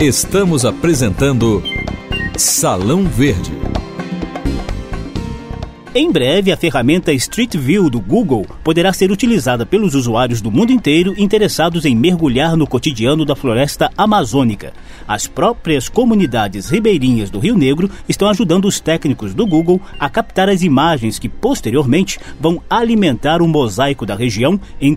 Estamos apresentando Salão Verde. Em breve, a ferramenta Street View do Google poderá ser utilizada pelos usuários do mundo inteiro interessados em mergulhar no cotidiano da floresta amazônica. As próprias comunidades ribeirinhas do Rio Negro estão ajudando os técnicos do Google a captar as imagens que, posteriormente, vão alimentar o mosaico da região em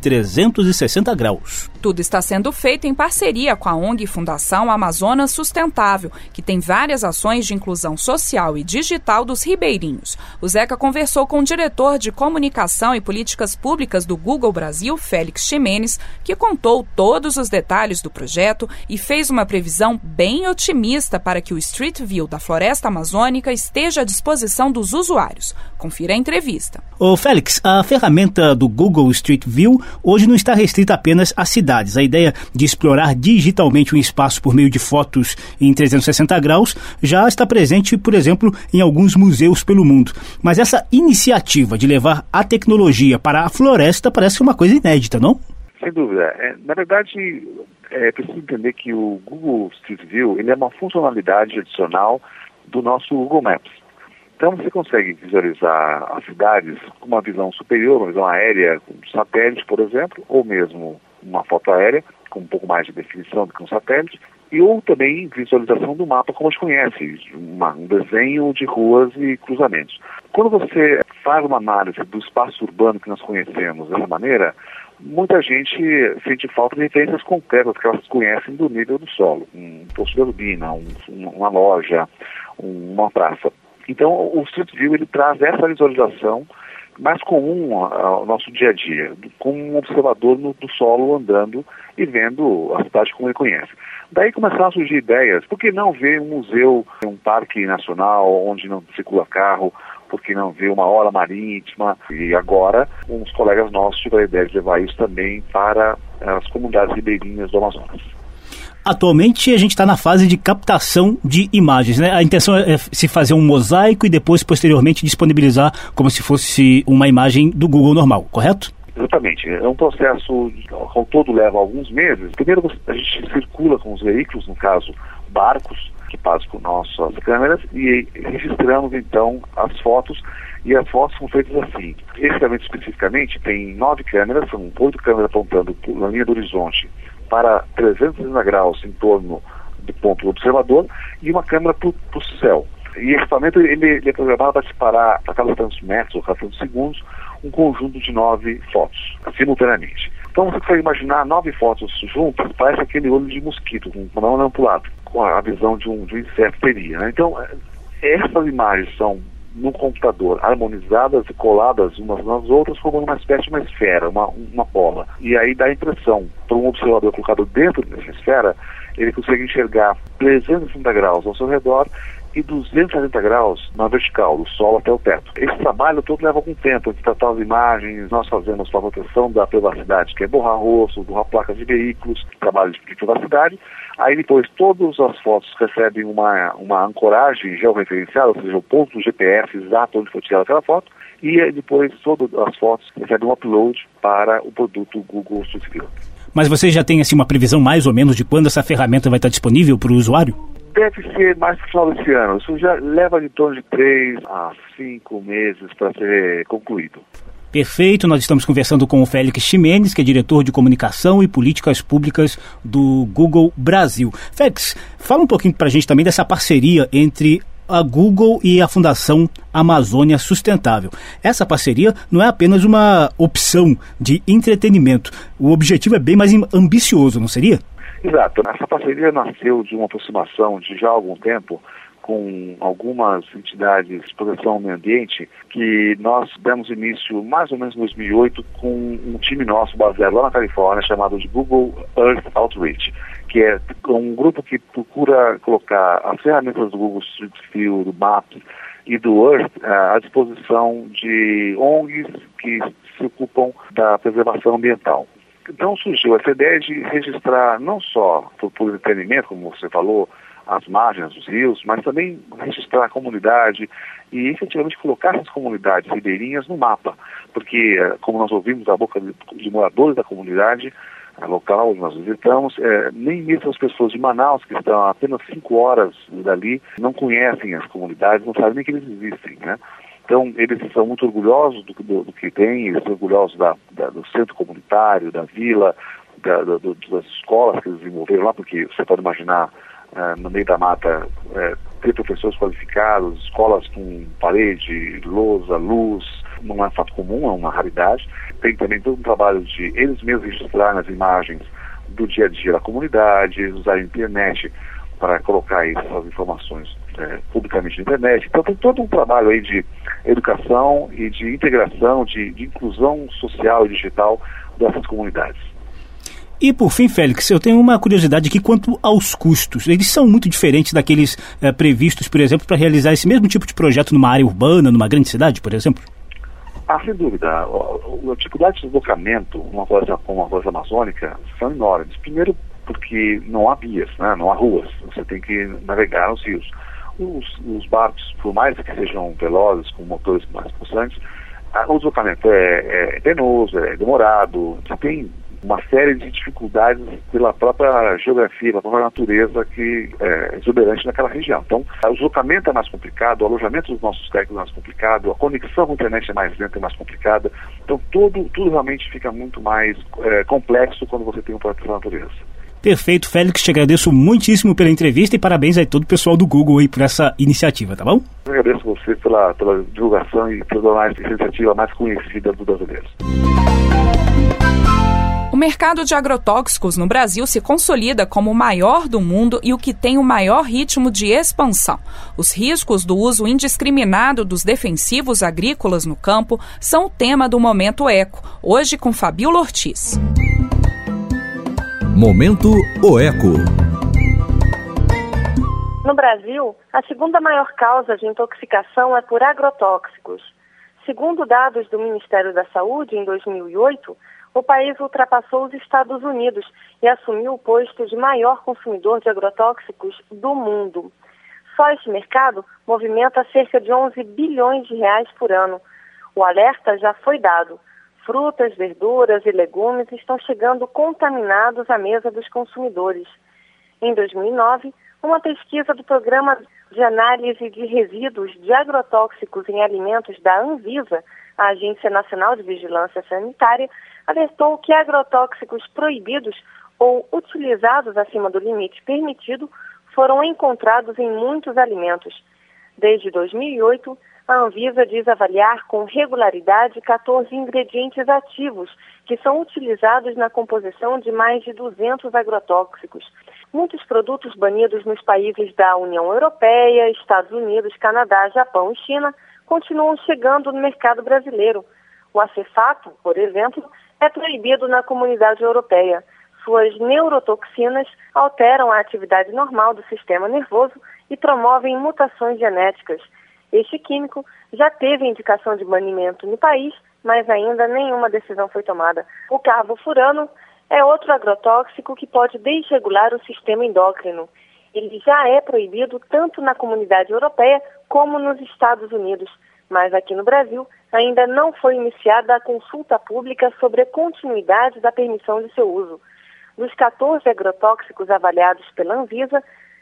360 graus. Tudo está sendo feito em parceria com a ONG Fundação Amazonas Sustentável, que tem várias ações de inclusão social e digital dos ribeirinhos. O Zeca conversou com o diretor de Comunicação e Políticas Públicas do Google Brasil, Félix Ximenes, que contou todos os detalhes do projeto e fez uma previsão bem otimista para que o Street View da floresta amazônica esteja à disposição dos usuários. Confira a entrevista. Ô Félix, a ferramenta do Google Street View hoje não está restrita apenas a cidades. A ideia de explorar digitalmente um espaço por meio de fotos em 360 graus já está presente, por exemplo, em alguns museus pelo mundo. Mas essa iniciativa de levar a tecnologia para a floresta parece uma coisa inédita, não? Sem dúvida. Na verdade, é preciso entender que o Google Street View ele é uma funcionalidade adicional do nosso Google Maps. Então você consegue visualizar as cidades com uma visão superior, uma visão aérea, com satélite, por exemplo, ou mesmo uma foto aérea, com um pouco mais de definição do que um satélite, e ou também visualização do mapa como a gente conhece, um desenho de ruas e cruzamentos. Quando você faz uma análise do espaço urbano que nós conhecemos dessa maneira, muita gente sente falta de referências concretas que elas conhecem do nível do solo. Um posto de gasolina, uma loja, uma praça. Então, o Street View ele traz essa visualização mais comum ao nosso dia a dia, como um observador do solo andando e vendo a cidade como ele conhece. Daí começaram a surgir ideias, por que não ver um museu, um parque nacional onde não circula carro, por que não ver uma orla marítima? E agora, uns colegas nossos tiveram a ideia de levar isso também para as comunidades ribeirinhas do Amazonas. Atualmente a gente está na fase de captação de imagens, né? A intenção é se fazer um mosaico e depois, posteriormente, disponibilizar como se fosse uma imagem do Google normal, correto? Exatamente. É um processo que ao todo leva alguns meses. Primeiro a gente circula com os veículos, no caso barcos, que passam com nossas câmeras e registramos então as fotos. E as fotos são feitas assim. Esse evento especificamente tem 9 câmeras, são 8 câmeras apontando na linha do horizonte para 360 graus em torno do ponto do observador e uma câmera para o céu. E esse equipamento ele é programado para disparar a cada tantos metros ou cada tantos segundos um conjunto de 9 fotos simultaneamente. Então você consegue imaginar 9 fotos juntas, parece aquele olho de mosquito, com uma olhando para o lado, com a visão de um inseto teria, né? Então essas imagens são no computador, harmonizadas e coladas umas nas outras, formando uma espécie de uma esfera, uma bola. E aí dá a impressão, para um observador colocado dentro dessa esfera, ele consegue enxergar 360 graus ao seu redor e 270 graus na vertical, do solo até o teto. Esse trabalho todo leva algum tempo, de tratar as imagens, nós fazemos para a proteção da privacidade, que é borrar rosto, borrar placas de veículos, trabalho de privacidade. Aí depois todas as fotos recebem uma ancoragem georreferenciada, ou seja, o ponto do GPS exato onde foi tirada aquela foto, e depois todas as fotos recebem um upload para o produto Google Street View. Mas você já tem assim, uma previsão mais ou menos de quando essa ferramenta vai estar disponível para o usuário? Deve ser mais no final desse ano. Isso já leva de torno de 3 a 5 meses para ser concluído. Perfeito, nós estamos conversando com o Félix Ximenes, que é diretor de Comunicação e Políticas Públicas do Google Brasil. Félix, fala um pouquinho para a gente também dessa parceria entre a Google e a Fundação Amazônia Sustentável. Essa parceria não é apenas uma opção de entretenimento. O objetivo é bem mais ambicioso, não seria? Exato. Essa parceria nasceu de uma aproximação de já há algum tempo com algumas entidades de proteção ao meio ambiente, que nós demos início mais ou menos em 2008 com um time nosso baseado lá na Califórnia, chamado de Google Earth Outreach, que é um grupo que procura colocar as ferramentas do Google Street View, do Maps e do Earth à disposição de ONGs que se ocupam da preservação ambiental. Então surgiu essa ideia de registrar não só por entretenimento, como você falou, as margens dos rios, mas também registrar a comunidade e efetivamente colocar essas comunidades ribeirinhas no mapa, porque, como nós ouvimos da boca de moradores da comunidade, local onde nós visitamos, nem mesmo as pessoas de Manaus, que estão a apenas 5 horas dali, não conhecem as comunidades, não sabem nem que eles existem, né? Então, eles são muito orgulhosos do que tem, eles são orgulhosos do centro comunitário, da vila, das escolas que eles desenvolveram lá, porque você pode imaginar, no meio da mata, ter professores qualificados, escolas com parede, lousa, luz, não é um fato comum, é uma raridade. Tem também todo um trabalho de eles mesmos registrar nas imagens do dia a dia da comunidade, usar a internet para colocar essas informações publicamente na internet. Então tem todo um trabalho aí de educação e de integração, de inclusão social e digital dessas comunidades. E por fim, Félix, eu tenho uma curiosidade aqui quanto aos custos. Eles são muito diferentes daqueles previstos, por exemplo, para realizar esse mesmo tipo de projeto numa área urbana, numa grande cidade, por exemplo? Sem dúvida. A dificuldade de deslocamento como a floresta amazônica são enormes. Primeiro porque não há vias, né? Não há ruas. Você tem que navegar nos rios. Os barcos, por mais que sejam velozes, com motores mais possantes, o deslocamento é penoso, é demorado. Você tem uma série de dificuldades pela própria geografia, pela própria natureza que é exuberante naquela região. Então, o deslocamento é mais complicado, o alojamento dos nossos técnicos é mais complicado, a conexão com a internet é mais lenta e mais complicada. Então, tudo realmente fica muito mais complexo quando você tem um projeto da natureza. Perfeito, Félix, te agradeço muitíssimo pela entrevista e parabéns a todo o pessoal do Google aí por essa iniciativa, tá bom? Eu agradeço você pela divulgação e por tornar essa iniciativa mais conhecida dos brasileiros. O mercado de agrotóxicos no Brasil se consolida como o maior do mundo e o que tem o maior ritmo de expansão. Os riscos do uso indiscriminado dos defensivos agrícolas no campo são o tema do Momento Eco, hoje com Fabíola Ortiz. Momento Oeco. No Brasil, a segunda maior causa de intoxicação é por agrotóxicos. Segundo dados do Ministério da Saúde, em 2008, o país ultrapassou os Estados Unidos e assumiu o posto de maior consumidor de agrotóxicos do mundo. Só este mercado movimenta cerca de 11 bilhões de reais por ano. O alerta já foi dado. Frutas, verduras e legumes estão chegando contaminados à mesa dos consumidores. Em 2009, uma pesquisa do Programa de Análise de Resíduos de Agrotóxicos em Alimentos da Anvisa, a Agência Nacional de Vigilância Sanitária, alertou que agrotóxicos proibidos ou utilizados acima do limite permitido foram encontrados em muitos alimentos. Desde 2008, a Anvisa diz avaliar com regularidade 14 ingredientes ativos que são utilizados na composição de mais de 200 agrotóxicos. Muitos produtos banidos nos países da União Europeia, Estados Unidos, Canadá, Japão e China continuam chegando no mercado brasileiro. O acefato, por exemplo, é proibido na Comunidade Europeia. Suas neurotoxinas alteram a atividade normal do sistema nervoso e promovem mutações genéticas. Este químico já teve indicação de banimento no país, mas ainda nenhuma decisão foi tomada. O carbofurano é outro agrotóxico que pode desregular o sistema endócrino. Ele já é proibido tanto na Comunidade Europeia como nos Estados Unidos, mas aqui no Brasil ainda não foi iniciada a consulta pública sobre a continuidade da permissão de seu uso. Dos 14 agrotóxicos avaliados pela Anvisa,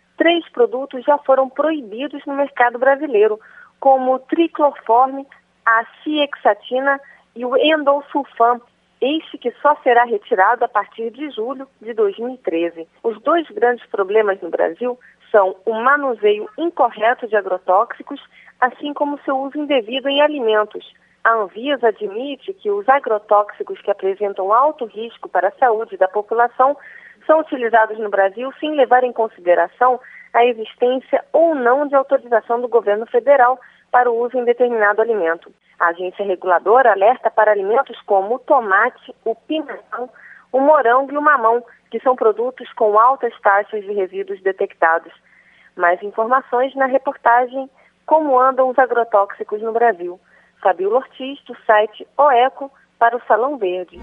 3 produtos já foram proibidos no mercado brasileiro, como o triclorforme, a ciexatina e o endosulfam, este que só será retirado a partir de julho de 2013. Os 2 grandes problemas no Brasil são o manuseio incorreto de agrotóxicos, assim como seu uso indevido em alimentos. A Anvisa admite que os agrotóxicos que apresentam alto risco para a saúde da população são utilizados no Brasil sem levar em consideração a existência ou não de autorização do governo federal para o uso em determinado alimento. A agência reguladora alerta para alimentos como o tomate, o pimentão, o morango e o mamão, que são produtos com altas taxas de resíduos detectados. Mais informações na reportagem Como Andam os Agrotóxicos no Brasil. Fabíola Ortiz, do site Oeco, para o Salão Verde.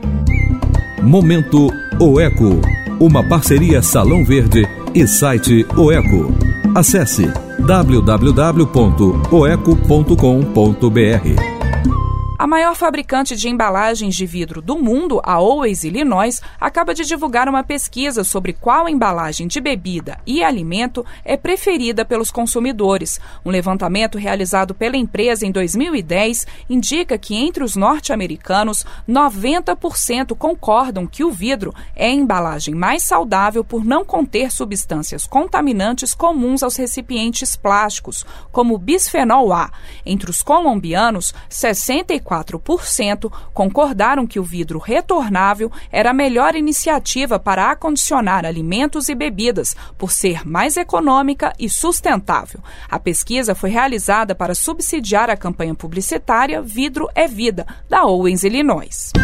Momento Oeco, uma parceria Salão Verde e site Oeco. Acesse www.oeco.com.br. A maior fabricante de embalagens de vidro do mundo, a Owens Illinois, acaba de divulgar uma pesquisa sobre qual embalagem de bebida e alimento é preferida pelos consumidores. Um levantamento realizado pela empresa em 2010 indica que entre os norte-americanos, 90% concordam que o vidro é a embalagem mais saudável por não conter substâncias contaminantes comuns aos recipientes plásticos, como o bisfenol A. Entre os colombianos, 64% concordaram que o vidro retornável era a melhor iniciativa para acondicionar alimentos e bebidas, por ser mais econômica e sustentável. A pesquisa foi realizada para subsidiar a campanha publicitária Vidro é Vida, da Owens Illinois.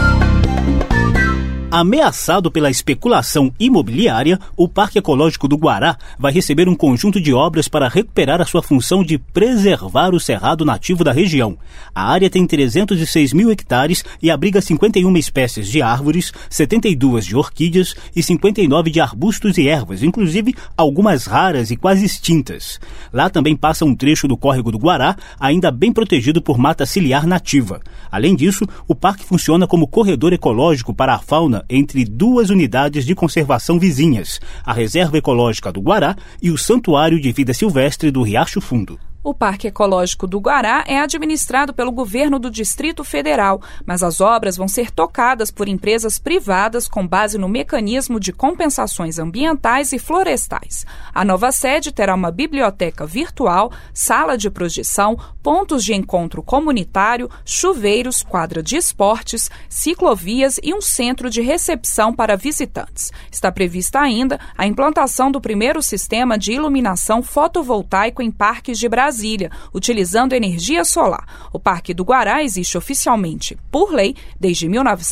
Ameaçado pela especulação imobiliária, o Parque Ecológico do Guará vai receber um conjunto de obras para recuperar a sua função de preservar o cerrado nativo da região. A área tem 306 mil hectares e abriga 51 espécies de árvores, 72 de orquídeas e 59 de arbustos e ervas, inclusive algumas raras e quase extintas. Lá também passa um trecho do Córrego do Guará, ainda bem protegido por mata ciliar nativa. Além disso, o parque funciona como corredor ecológico para a fauna entre duas unidades de conservação vizinhas, a Reserva Ecológica do Guará e o Santuário de Vida Silvestre do Riacho Fundo. O Parque Ecológico do Guará é administrado pelo governo do Distrito Federal, mas as obras vão ser tocadas por empresas privadas com base no mecanismo de compensações ambientais e florestais. A nova sede terá uma biblioteca virtual, sala de projeção, pontos de encontro comunitário, chuveiros, quadra de esportes, ciclovias e um centro de recepção para visitantes. Está prevista ainda a implantação do primeiro sistema de iluminação fotovoltaico em parques de Brasília, utilizando energia solar. O Parque do Guará existe oficialmente, por lei, desde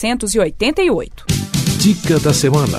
1988. Dica da semana.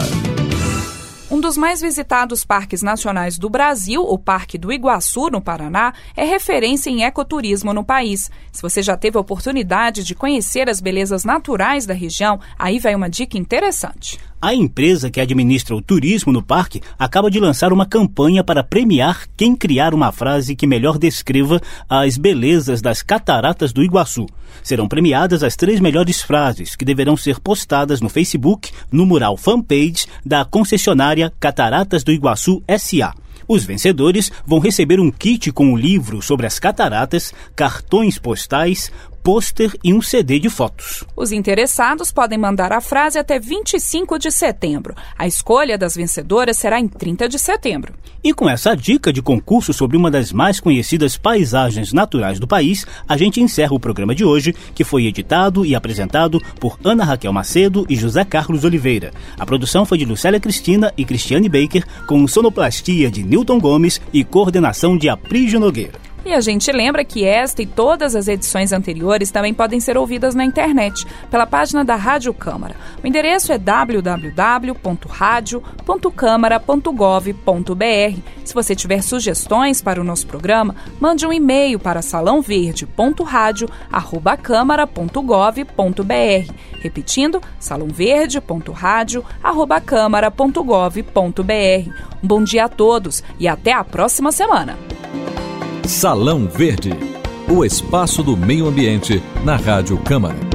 Um dos mais visitados parques nacionais do Brasil, o Parque do Iguaçu, no Paraná, é referência em ecoturismo no país. Se você já teve a oportunidade de conhecer as belezas naturais da região, aí vai uma dica interessante. A empresa que administra o turismo no parque acaba de lançar uma campanha para premiar quem criar uma frase que melhor descreva as belezas das Cataratas do Iguaçu. Serão premiadas as 3 melhores frases, que deverão ser postadas no Facebook, no mural fanpage da concessionária Cataratas do Iguaçu S.A. Os vencedores vão receber um kit com um livro sobre as cataratas, cartões postais, pôster e um CD de fotos. Os interessados podem mandar a frase até 25 de setembro. A escolha das vencedoras será em 30 de setembro. E com essa dica de concurso sobre uma das mais conhecidas paisagens naturais do país, a gente encerra o programa de hoje, que foi editado e apresentado por Ana Raquel Macedo e José Carlos Oliveira. A produção foi de Lucélia Cristina e Cristiane Baker, com sonoplastia de Newton Gomes e coordenação de Aprígio Nogueira. E a gente lembra que esta e todas as edições anteriores também podem ser ouvidas na internet, pela página da Rádio Câmara. O endereço é www.radio.câmara.gov.br. Se você tiver sugestões para o nosso programa, mande um e-mail para salãoverde.radio@câmara.gov.br. Repetindo, salãoverde.radio@câmara.gov.br. Um bom dia a todos e até a próxima semana. Salão Verde, o espaço do meio ambiente na Rádio Câmara.